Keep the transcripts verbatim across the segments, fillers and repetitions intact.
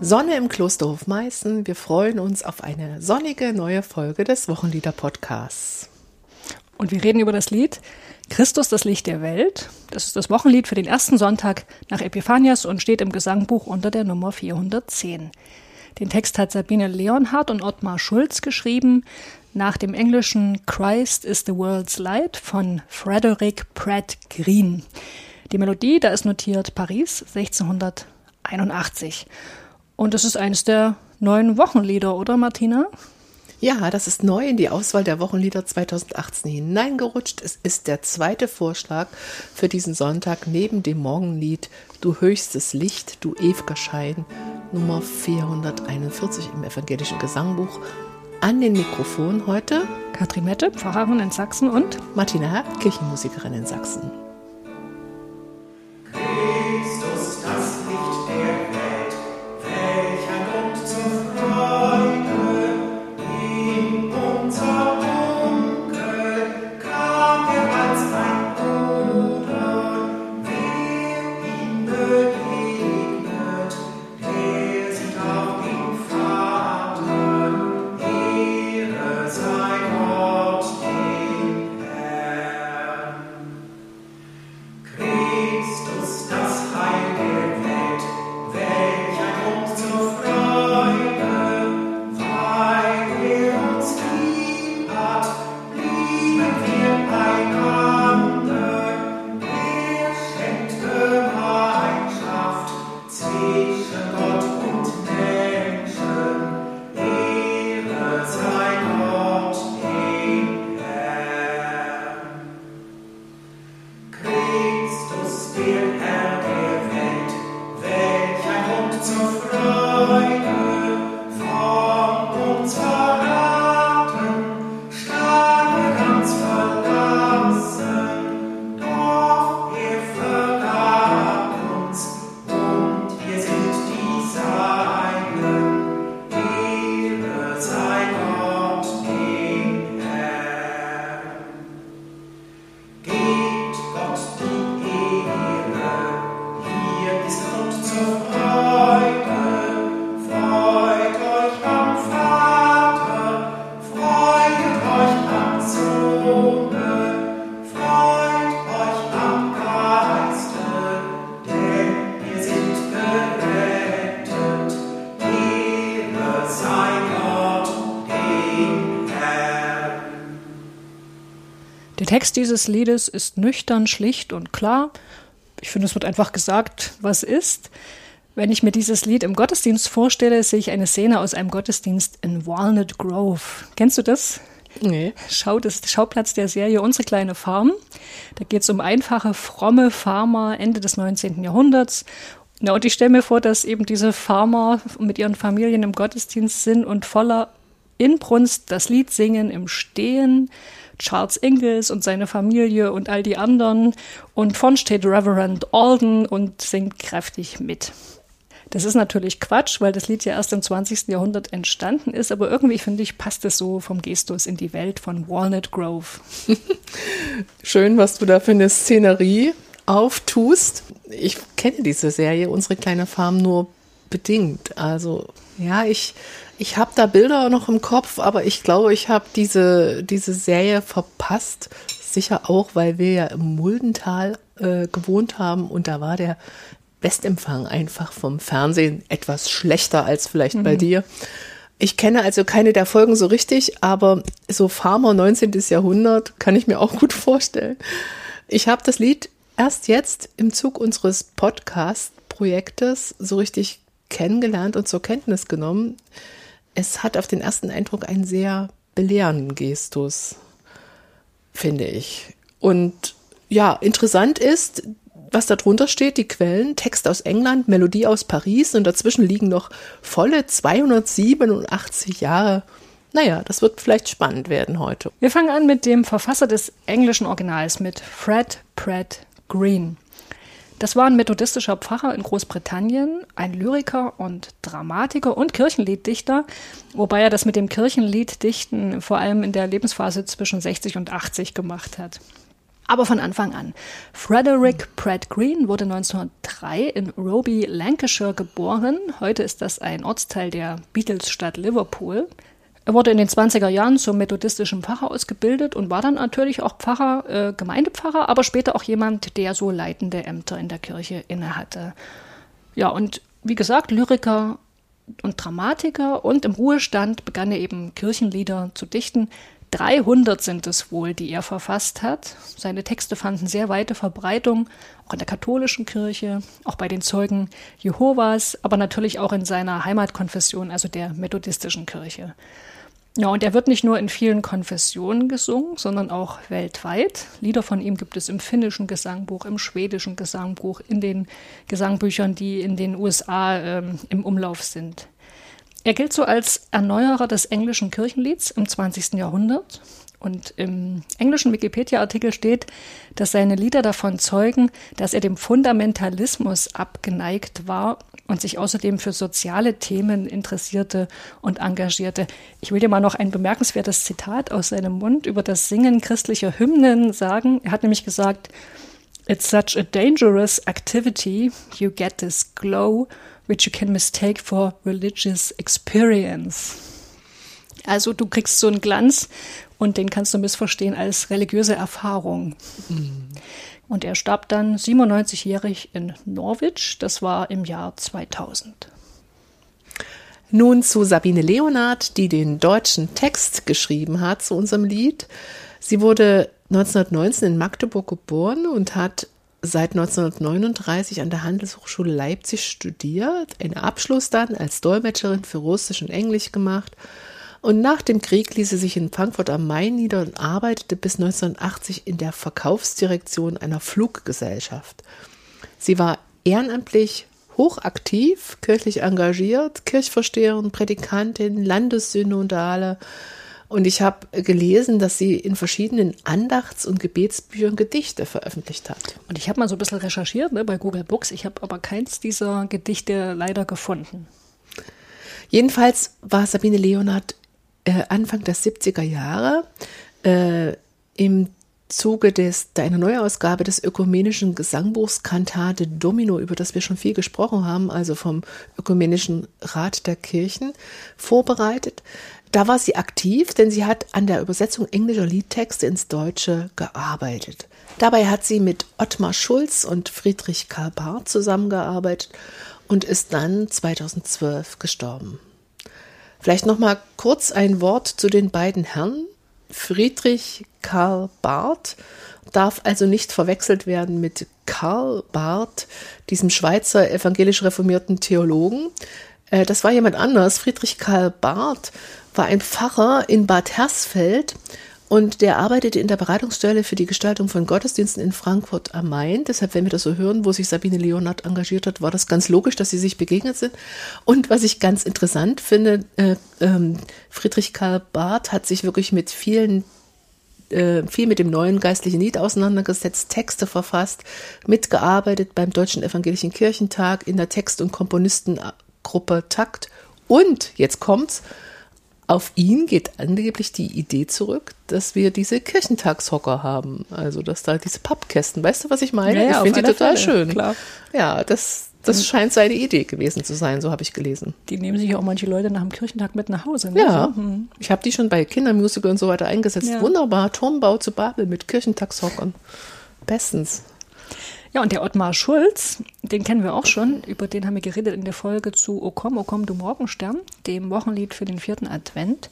Sonne im Klosterhof Meißen. Wir freuen uns auf eine sonnige neue Folge des Wochenlieder-Podcasts. Und wir reden über das Lied Christus, das Licht der Welt. Das ist das Wochenlied für den ersten Sonntag nach Epiphanias und steht im Gesangbuch unter der Nummer vierhundertzehn. Den Text hat Sabine Leonhardt und Ottmar Schulz geschrieben, nach dem englischen Christ is the World's Light von Frederick Pratt Green. Die Melodie, da ist notiert Paris sechzehnhunderteinundachtzig. Und es ist eines der neuen Wochenlieder, oder Martina? Ja, das ist neu in die Auswahl der Wochenlieder zweitausendachtzehn hineingerutscht. Es ist der zweite Vorschlag für diesen Sonntag neben dem Morgenlied Du höchstes Licht, du ew'ger Schein, Nummer vierhunderteinundvierzig im evangelischen Gesangbuch. An den Mikrofonen heute Katrin Mette, Pfarrerin in Sachsen, und Martina Herr, Kirchenmusikerin in Sachsen. Der Text dieses Liedes ist nüchtern, schlicht und klar. Ich finde, es wird einfach gesagt, was ist. Wenn ich mir dieses Lied im Gottesdienst vorstelle, sehe ich eine Szene aus einem Gottesdienst in Walnut Grove. Kennst du das? Nee. Schau, das ist der Schauplatz der Serie Unsere kleine Farm. Da geht es um einfache, fromme Farmer Ende des neunzehnten Jahrhunderts. Ja, und ich stelle mir vor, dass eben diese Farmer mit ihren Familien im Gottesdienst sind und voller Inbrunst das Lied singen im Stehen. Charles Ingalls und seine Familie und all die anderen. Und vorn steht Reverend Alden und singt kräftig mit. Das ist natürlich Quatsch, weil das Lied ja erst im zwanzigsten Jahrhundert entstanden ist, aber irgendwie, finde ich, passt es so vom Gestus in die Welt von Walnut Grove. Schön, was du da für eine Szenerie auftust. Ich kenne diese Serie, Unsere kleine Farm, nur bedingt. Also ja, ich... Ich habe da Bilder noch im Kopf, aber ich glaube, ich habe diese, diese Serie verpasst. Sicher auch, weil wir ja im Muldental äh, gewohnt haben und da war der Westempfang einfach vom Fernsehen etwas schlechter als vielleicht mhm. bei dir. Ich kenne also keine der Folgen so richtig, aber so Farmer neunzehnten Jahrhundert kann ich mir auch gut vorstellen. Ich habe das Lied erst jetzt im Zug unseres Podcast-Projektes so richtig kennengelernt und zur Kenntnis genommen. Es hat auf den ersten Eindruck einen sehr belehrenden Gestus, finde ich. Und ja, interessant ist, was da drunter steht, die Quellen, Text aus England, Melodie aus Paris und dazwischen liegen noch volle zweihundertsiebenundachtzig Jahre. Naja, das wird vielleicht spannend werden heute. Wir fangen an mit dem Verfasser des englischen Originals, mit Fred Pratt Green. Das war ein methodistischer Pfarrer in Großbritannien, ein Lyriker und Dramatiker und Kirchenlieddichter, wobei er das mit dem Kirchenlieddichten vor allem in der Lebensphase zwischen sechzig und achtzig gemacht hat. Aber von Anfang an. Frederick Pratt Green wurde neunzehnhundertdrei in Roby, Lancashire geboren. Heute ist das ein Ortsteil der Beatles-Stadt Liverpool. Er wurde in den zwanziger Jahren zum methodistischen Pfarrer ausgebildet und war dann natürlich auch Pfarrer, äh, Gemeindepfarrer, aber später auch jemand, der so leitende Ämter in der Kirche innehatte. Ja, und wie gesagt, Lyriker und Dramatiker, und im Ruhestand begann er eben Kirchenlieder zu dichten. dreihundert sind es wohl, die er verfasst hat. Seine Texte fanden sehr weite Verbreitung, auch in der katholischen Kirche, auch bei den Zeugen Jehovas, aber natürlich auch in seiner Heimatkonfession, also der methodistischen Kirche. Ja, und er wird nicht nur in vielen Konfessionen gesungen, sondern auch weltweit. Lieder von ihm gibt es im finnischen Gesangbuch, im schwedischen Gesangbuch, in den Gesangbüchern, die in den U S A ähm, im Umlauf sind. Er gilt so als Erneuerer des englischen Kirchenlieds im zwanzigsten Jahrhundert. Und im englischen Wikipedia-Artikel steht, dass seine Lieder davon zeugen, dass er dem Fundamentalismus abgeneigt war und sich außerdem für soziale Themen interessierte und engagierte. Ich will dir mal noch ein bemerkenswertes Zitat aus seinem Mund über das Singen christlicher Hymnen sagen. Er hat nämlich gesagt, "It's such a dangerous activity, you get this glow, which you can mistake for religious experience." Also du kriegst so einen Glanz und den kannst du missverstehen als religiöse Erfahrung. Mhm. Und er starb dann siebenundneunzigjährig in Norwich, das war im Jahr zweitausend. Nun zu Sabine Leonhardt, die den deutschen Text geschrieben hat zu unserem Lied. Sie wurde neunzehnhundertneunzehn in Magdeburg geboren und hat seit neunzehnhundertneununddreißig an der Handelshochschule Leipzig studiert, einen Abschluss dann als Dolmetscherin für Russisch und Englisch gemacht. Und nach dem Krieg ließ sie sich in Frankfurt am Main nieder und arbeitete bis neunzehnhundertachtzig in der Verkaufsdirektion einer Fluggesellschaft. Sie war ehrenamtlich hochaktiv, kirchlich engagiert, Kirchvorsteherin, Prädikantin, Landessynodale. Und ich habe gelesen, dass sie in verschiedenen Andachts- und Gebetsbüchern Gedichte veröffentlicht hat. Und ich habe mal so ein bisschen recherchiert, ne, bei Google Books. Ich habe aber keins dieser Gedichte leider gefunden. Jedenfalls war Sabine Leonhardt äh, Anfang der siebziger Jahre äh, im Zuge des, einer Neuausgabe des ökumenischen Gesangbuchs Cantate Domino, über das wir schon viel gesprochen haben, also vom Ökumenischen Rat der Kirchen, vorbereitet. Da war sie aktiv, denn sie hat an der Übersetzung englischer Liedtexte ins Deutsche gearbeitet. Dabei hat sie mit Ottmar Schulz und Friedrich Karl Barth zusammengearbeitet und ist dann zweitausendzwölf gestorben. Vielleicht noch mal kurz ein Wort zu den beiden Herren. Friedrich Karl Barth darf also nicht verwechselt werden mit Karl Barth, diesem Schweizer evangelisch reformierten Theologen. Das war jemand anders. Friedrich Karl Barth war ein Pfarrer in Bad Hersfeld und der arbeitete in der Beratungsstelle für die Gestaltung von Gottesdiensten in Frankfurt am Main. Deshalb, wenn wir das so hören, wo sich Sabine Leonhardt engagiert hat, war das ganz logisch, dass sie sich begegnet sind. Und was ich ganz interessant finde, äh, ähm, Friedrich Karl Barth hat sich wirklich mit vielen, äh, viel mit dem neuen geistlichen Lied auseinandergesetzt, Texte verfasst, mitgearbeitet beim Deutschen Evangelischen Kirchentag in der Text- und Komponistengruppe Takt. Und, jetzt kommt's, auf ihn geht angeblich die Idee zurück, dass wir diese Kirchentagshocker haben. Also, dass da diese Pappkästen, weißt du, was ich meine? Ja, ja, ich finde die total Fälle, schön. Klar. Ja, das, das mhm. scheint seine Idee gewesen zu sein, so habe ich gelesen. Die nehmen sich auch manche Leute nach dem Kirchentag mit nach Hause. Ne? Ja, so. hm. ich habe die schon bei Kindermusical und so weiter eingesetzt. Ja. Wunderbar, Turmbau zu Babel mit Kirchentagshockern. Bestens. Ja, und der Ottmar Schulz, den kennen wir auch schon, über den haben wir geredet in der Folge zu O komm, O komm, du Morgenstern, dem Wochenlied für den vierten Advent.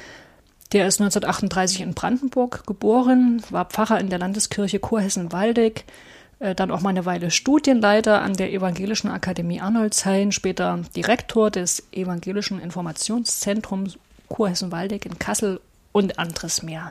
Der ist neunzehnhundertachtunddreißig in Brandenburg geboren, war Pfarrer in der Landeskirche Kurhessen-Waldeck, äh, dann auch mal eine Weile Studienleiter an der Evangelischen Akademie Arnoldshain, später Direktor des Evangelischen Informationszentrums Kurhessen-Waldeck in Kassel und anderes mehr.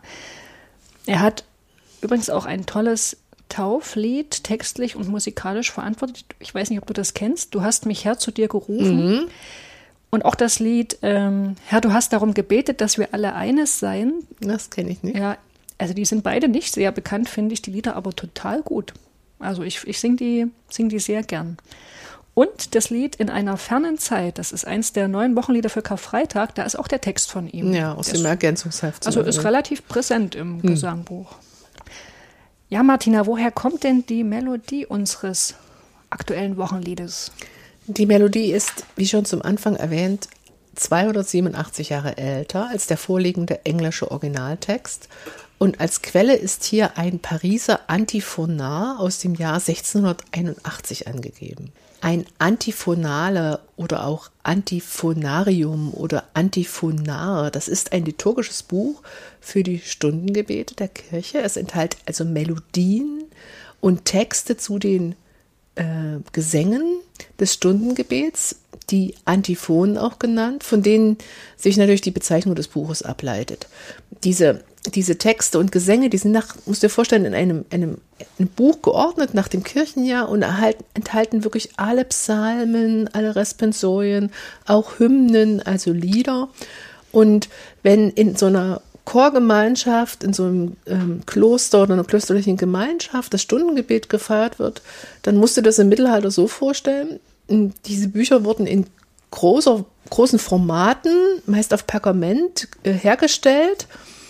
Er hat übrigens auch ein tolles Tauflied, textlich und musikalisch verantwortet. Ich weiß nicht, ob du das kennst. Du hast mich, Herr, zu dir gerufen. Mhm. Und auch das Lied, ähm, Herr, du hast darum gebetet, dass wir alle eines seien. Das kenne ich nicht. Ja, also die sind beide nicht sehr bekannt, finde ich, die Lieder aber total gut. Also ich, ich singe die, sing die sehr gern. Und das Lied In einer fernen Zeit, das ist eins der neuen Wochenlieder für Karfreitag, da ist auch der Text von ihm. Ja, aus dem Ergänzungsheft. Also ist relativ präsent im hm. Gesangbuch. Ja, Martina, woher kommt denn die Melodie unseres aktuellen Wochenliedes? Die Melodie ist, wie schon zum Anfang erwähnt, zweihundertsiebenundachtzig Jahre älter als der vorliegende englische Originaltext. Und als Quelle ist hier ein Pariser Antiphonar aus dem Jahr sechzehnhunderteinundachtzig angegeben. Ein Antiphonale oder auch Antiphonarium oder Antiphonar, das ist ein liturgisches Buch für die Stundengebete der Kirche. Es enthält also Melodien und Texte zu den äh, Gesängen des Stundengebets, die Antiphonen auch genannt, von denen sich natürlich die Bezeichnung des Buches ableitet. Diese Diese Texte und Gesänge, die sind nach, musst du dir vorstellen, in einem, einem, einem Buch geordnet nach dem Kirchenjahr und erhalten, enthalten wirklich alle Psalmen, alle Responsorien, auch Hymnen, also Lieder. Und wenn in so einer Chorgemeinschaft, in so einem ähm, Kloster oder einer klösterlichen Gemeinschaft das Stundengebet gefeiert wird, dann musst du das im Mittelalter so vorstellen, diese Bücher wurden in großer, großen Formaten, meist auf Pergament, äh, hergestellt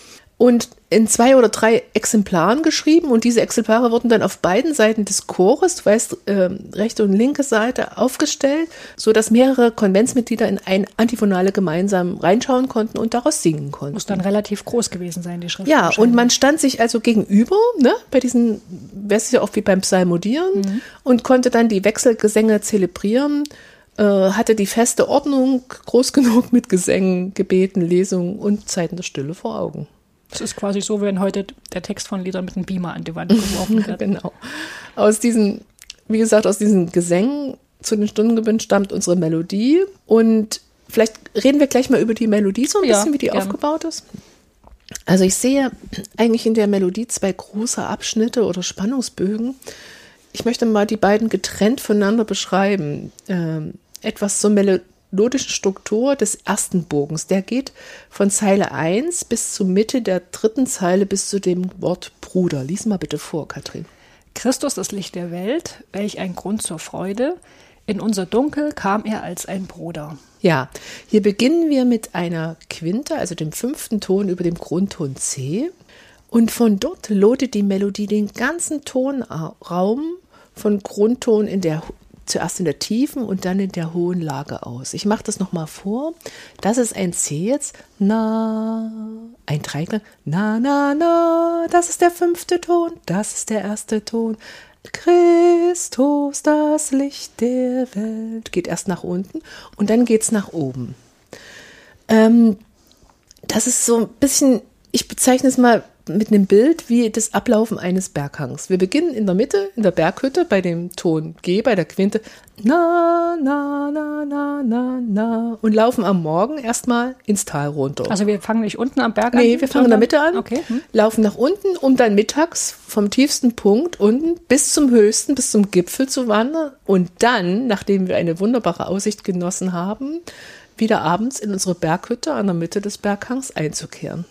und in zwei oder drei Exemplaren geschrieben, und diese Exemplare wurden dann auf beiden Seiten des Chores, du weißt, äh, rechte und linke Seite, aufgestellt, sodass mehrere Konventsmitglieder in ein Antiphonale gemeinsam reinschauen konnten und daraus singen konnten. Muss dann relativ groß gewesen sein, die Schrift. Ja, und man stand sich also gegenüber, ne, bei diesen, das ist ja oft wie beim Psalmodieren, mhm. und konnte dann die Wechselgesänge zelebrieren, äh, hatte die feste Ordnung groß genug mit Gesängen, Gebeten, Lesungen und Zeiten der Stille vor Augen. Das ist quasi so, wenn heute der Text von Liedern mit einem Beamer an die Wand geworfen wird. Genau. Aus diesen, wie gesagt, aus diesen Gesängen zu den Stundengebeten stammt unsere Melodie. Und vielleicht reden wir gleich mal über die Melodie so ein ja, bisschen, wie die gerne. aufgebaut ist. Also ich sehe eigentlich in der Melodie zwei große Abschnitte oder Spannungsbögen. Ich möchte mal die beiden getrennt voneinander beschreiben. Ähm, etwas zur Melodie. Melodischen Struktur des ersten Bogens. Der geht von Zeile eins bis zur Mitte der dritten Zeile bis zu dem Wort Bruder. Lies mal bitte vor, Katrin. Christus, das Licht der Welt, welch ein Grund zur Freude. In unser Dunkel kam er als ein Bruder. Ja, hier beginnen wir mit einer Quinte, also dem fünften Ton über dem Grundton C. Und von dort lotet die Melodie den ganzen Tonraum von Grundton in der zuerst in der tiefen und dann in der hohen Lage aus. Ich mache das nochmal vor. Das ist ein C jetzt. Na, ein Dreiklang. Na, na, na. Das ist der fünfte Ton. Das ist der erste Ton. Christus, das Licht der Welt. Geht erst nach unten und dann geht's nach oben. Ähm, das ist so ein bisschen, ich bezeichne es mal mit einem Bild wie das Ablaufen eines Berghangs. Wir beginnen in der Mitte, in der Berghütte, bei dem Ton G, bei der Quinte, na, na, na, na, na, na, und laufen am Morgen erstmal ins Tal runter. Also wir fangen nicht unten am Berg an? Nee, wir fangen in der Mitte an, okay. hm. laufen nach unten, um dann mittags vom tiefsten Punkt unten bis zum höchsten, bis zum Gipfel zu wandern und dann, nachdem wir eine wunderbare Aussicht genossen haben, wieder abends in unsere Berghütte an der Mitte des Berghangs einzukehren.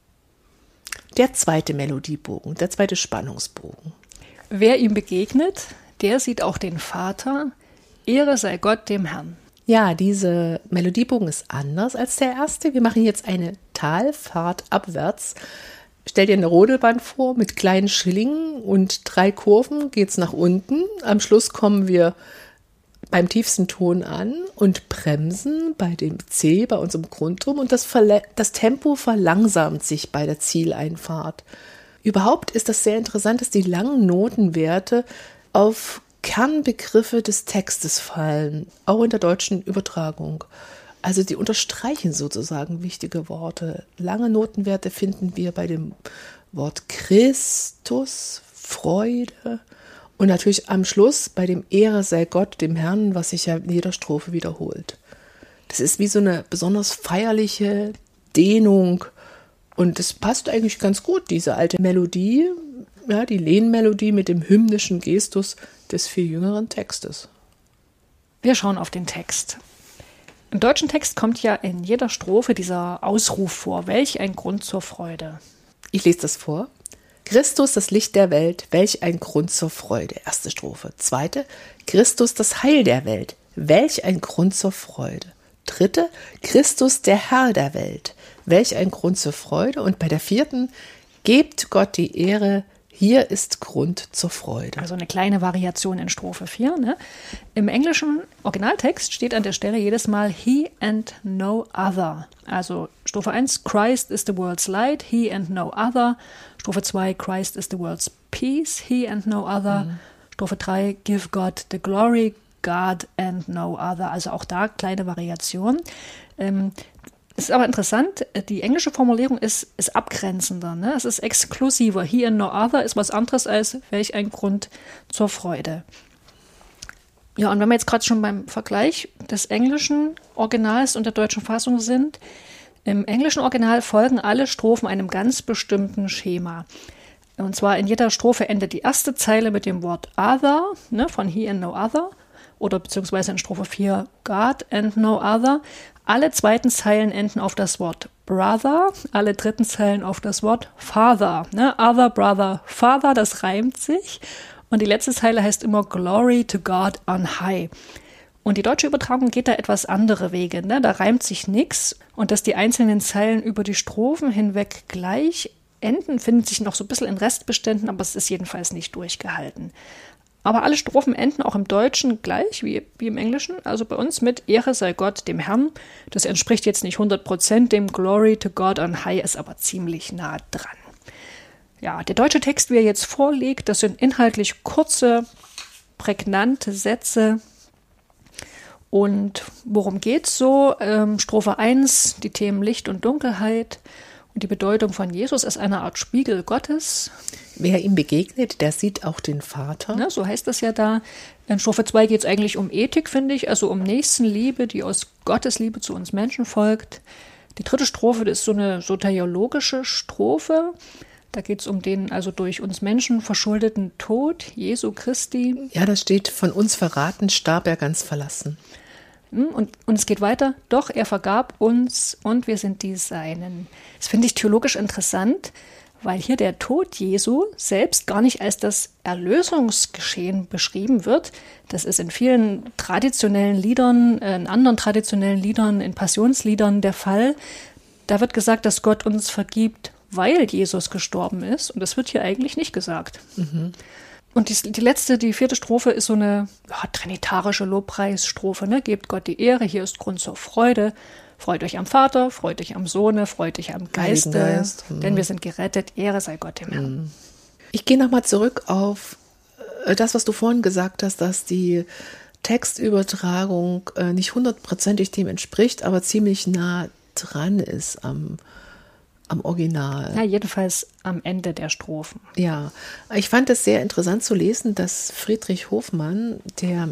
Der zweite Melodiebogen, der zweite Spannungsbogen. Wer ihm begegnet, der sieht auch den Vater. Ehre sei Gott dem Herrn. Ja, dieser Melodiebogen ist anders als der erste. Wir machen jetzt eine Talfahrt abwärts. Stell dir eine Rodelbahn vor mit kleinen Schillingen und drei Kurven geht's nach unten. Am Schluss kommen wir beim tiefsten Ton an und bremsen bei dem C, bei unserem Grundton, und das, Verle- das Tempo verlangsamt sich bei der Zieleinfahrt. Überhaupt ist das sehr interessant, dass die langen Notenwerte auf Kernbegriffe des Textes fallen, auch in der deutschen Übertragung. Also die unterstreichen sozusagen wichtige Worte. Lange Notenwerte finden wir bei dem Wort Christus, Freude, und natürlich am Schluss bei dem Ehre sei Gott, dem Herrn, was sich ja in jeder Strophe wiederholt. Das ist wie so eine besonders feierliche Dehnung. Und das passt eigentlich ganz gut, diese alte Melodie, ja, die Lehnmelodie mit dem hymnischen Gestus des viel jüngeren Textes. Wir schauen auf den Text. Im deutschen Text kommt ja in jeder Strophe dieser Ausruf vor. Welch ein Grund zur Freude. Ich lese das vor. Christus, das Licht der Welt, welch ein Grund zur Freude. Erste Strophe. Zweite, Christus, das Heil der Welt, welch ein Grund zur Freude. Dritte, Christus, der Herr der Welt, welch ein Grund zur Freude. Und bei der vierten, gebt Gott die Ehre, Hier ist Grund zur Freude. Also eine kleine Variation in Strophe vier. Ne? Im englischen Originaltext steht an der Stelle jedes Mal he and no other. Also Strophe eins, Christ is the world's light, he and no other. Strophe zwei, Christ is the world's peace, he and no other. Mhm. Strophe drei, give God the glory, God and no other. Also auch da kleine Variation. Ähm, ist aber interessant, die englische Formulierung ist, ist abgrenzender. Ne? Es ist exklusiver. He and no other ist was anderes als welch ein Grund zur Freude. Ja, und wenn wir jetzt gerade schon beim Vergleich des englischen Originals und der deutschen Fassung sind, im englischen Original folgen alle Strophen einem ganz bestimmten Schema. Und zwar in jeder Strophe endet die erste Zeile mit dem Wort other, ne, von he and no other, oder beziehungsweise in Strophe vier God and no other. Alle zweiten Zeilen enden auf das Wort brother, alle dritten Zeilen auf das Wort father. Ne? Other, brother, father, das reimt sich. Und die letzte Zeile heißt immer Glory to God on high. Und die deutsche Übertragung geht da etwas andere Wege. Ne? Da reimt sich nichts. Und dass die einzelnen Zeilen über die Strophen hinweg gleich enden, findet sich noch so ein bisschen in Restbeständen, aber es ist jedenfalls nicht durchgehalten. Aber alle Strophen enden auch im Deutschen gleich wie, wie im Englischen, also bei uns mit Ehre sei Gott dem Herrn. Das entspricht jetzt nicht hundert Prozent dem Glory to God on high, ist aber ziemlich nah dran. Ja, der deutsche Text, wie er jetzt vorliegt, das sind inhaltlich kurze, prägnante Sätze. Und worum geht's so? Ähm, Strophe eins, die Themen Licht und Dunkelheit. Die Bedeutung von Jesus ist eine Art Spiegel Gottes. Wer ihm begegnet, der sieht auch den Vater. Ne, so heißt das ja da. In Strophe zwei geht es eigentlich um Ethik, finde ich, also um Nächstenliebe, die aus Gottes Liebe zu uns Menschen folgt. Die dritte Strophe, das ist so eine soteriologische Strophe. Da geht es um den also durch uns Menschen verschuldeten Tod Jesu Christi. Ja, da steht, von uns verraten starb er ganz verlassen. Und, und es geht weiter, doch er vergab uns und wir sind die Seinen. Das finde ich theologisch interessant, weil hier der Tod Jesu selbst gar nicht als das Erlösungsgeschehen beschrieben wird. Das ist in vielen traditionellen Liedern, in anderen traditionellen Liedern, in Passionsliedern der Fall. Da wird gesagt, dass Gott uns vergibt, weil Jesus gestorben ist. Und das wird hier eigentlich nicht gesagt. Mhm. Und die, die letzte, die vierte Strophe ist so eine ja, trinitarische Lobpreisstrophe. Ne? Gebt Gott die Ehre, hier ist Grund zur Freude. Freut euch am Vater, freut euch am Sohne, freut euch am Geiste, Geist. mhm. denn wir sind gerettet, Ehre sei Gott dem Herrn. Ich gehe nochmal zurück auf das, was du vorhin gesagt hast, dass die Textübertragung nicht hundertprozentig dem entspricht, aber ziemlich nah dran ist am Am Original. Ja, jedenfalls am Ende der Strophen. Ja, ich fand es sehr interessant zu lesen, dass Friedrich Hofmann, der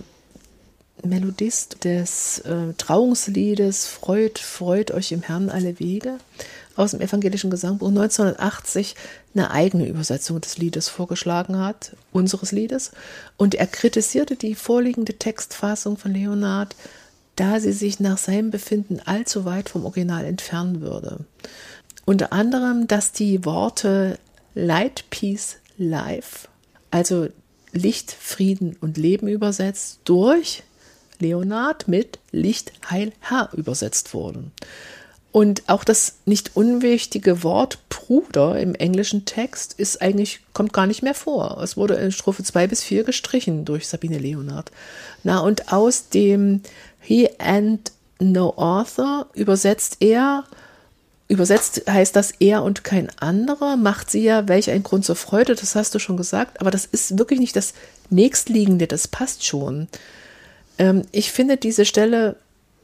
Melodist des äh, Trauungsliedes Freut, freut euch im Herrn alle Wege, aus dem evangelischen Gesangbuch neunzehnhundertachtzig eine eigene Übersetzung des Liedes vorgeschlagen hat, unseres Liedes. Und er kritisierte die vorliegende Textfassung von Leonhard, da sie sich nach seinem Befinden allzu weit vom Original entfernen würde. Unter anderem, dass die Worte Light, Peace, Life, also Licht, Frieden und Leben übersetzt, durch Leonhard mit Licht, Heil, Herr übersetzt wurden. Und auch das nicht unwichtige Wort Bruder im englischen Text ist eigentlich, kommt gar nicht mehr vor. Es wurde in Strophe zwei bis vier gestrichen durch Sabine Leonhard. Na, und aus dem He and no author übersetzt er Übersetzt heißt das er und kein anderer, macht sie ja, welch ein Grund zur Freude, das hast du schon gesagt, aber das ist wirklich nicht das Nächstliegende, das passt schon. Ähm, ich finde diese Stelle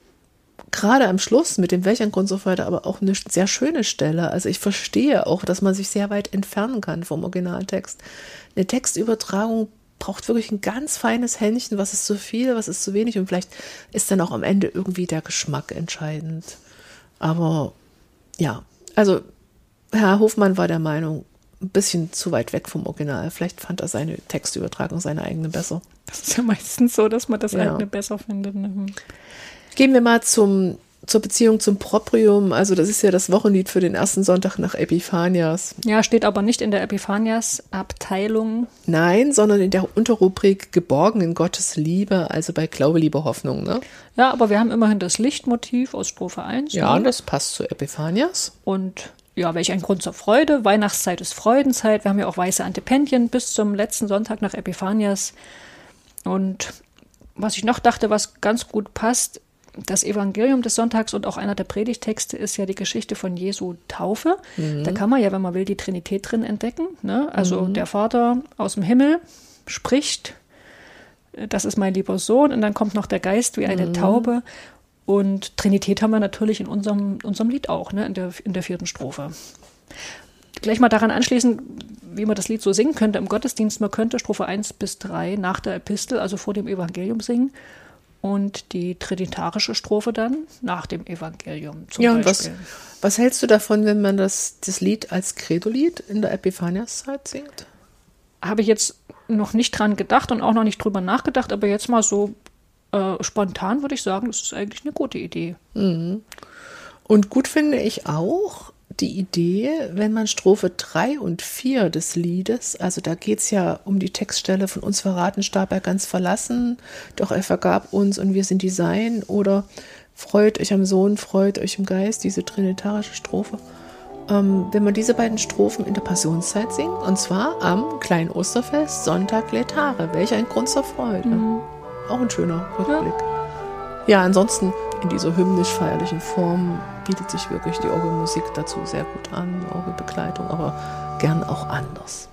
gerade am Schluss mit dem welch ein Grund zur Freude aber auch eine sehr schöne Stelle. Also ich verstehe auch, dass man sich sehr weit entfernen kann vom Originaltext. Eine Textübertragung braucht wirklich ein ganz feines Händchen, was ist zu viel, was ist zu wenig und vielleicht ist dann auch am Ende irgendwie der Geschmack entscheidend. Aber ja, also Herr Hofmann war der Meinung, ein bisschen zu weit weg vom Original. Vielleicht fand er seine Textübertragung, seine eigene besser. Das ist ja meistens so, dass man das ja. eigene besser findet. Ne? Gehen wir mal zum, zur Beziehung zum Proprium. Also das ist ja das Wochenlied für den ersten Sonntag nach Epiphanias. Ja, steht aber nicht in der Epiphanias-Abteilung. Nein, sondern in der Unterrubrik Geborgen in Gottes Liebe, also bei Glaube, Liebe, Hoffnung. Ne? Ja, aber wir haben immerhin das Lichtmotiv aus Strophe eins. Ja, ne? Das passt zu Epiphanias. Und ja, welch ein Grund zur Freude. Weihnachtszeit ist Freudenzeit. Wir haben ja auch weiße Antependien bis zum letzten Sonntag nach Epiphanias. Und was ich noch dachte, was ganz gut passt, das Evangelium des Sonntags und auch einer der Predigtexte ist ja die Geschichte von Jesu Taufe. Mhm. Da kann man ja, wenn man will, die Trinität drin entdecken. Ne? Also mhm. der Vater aus dem Himmel spricht, das ist mein lieber Sohn, und dann kommt noch der Geist wie eine mhm. Taube. Und Trinität haben wir natürlich in unserem, unserem Lied auch, ne? in der, in der vierten Strophe. Gleich mal daran anschließen, wie man das Lied so singen könnte im Gottesdienst. Man könnte Strophe eins bis drei nach der Epistel, also vor dem Evangelium singen. Und die trinitarische Strophe dann nach dem Evangelium zum ja, Beispiel. Und was, was hältst du davon, wenn man das, das Lied als Credo-Lied in der Epiphaniaszeit singt? Habe ich jetzt noch nicht dran gedacht und auch noch nicht drüber nachgedacht, aber jetzt mal so äh, spontan würde ich sagen, das ist eigentlich eine gute Idee. Mhm. Und gut finde ich auch die Idee, wenn man Strophe drei und vier des Liedes, also da geht es ja um die Textstelle, von uns verraten starb er ganz verlassen, doch er vergab uns und wir sind die Sein, oder freut euch am Sohn, freut euch im Geist, diese trinitarische Strophe. Ähm, wenn man diese beiden Strophen in der Passionszeit singt, und zwar am kleinen Osterfest, Sonntag Laetare, welch ein Grund zur Freude. Mhm. Auch ein schöner Rückblick. Ja, ja, ansonsten in dieser hymnisch-feierlichen Form bietet sich wirklich die Orgelmusik dazu sehr gut an, Orgelbegleitung, aber gern auch anders.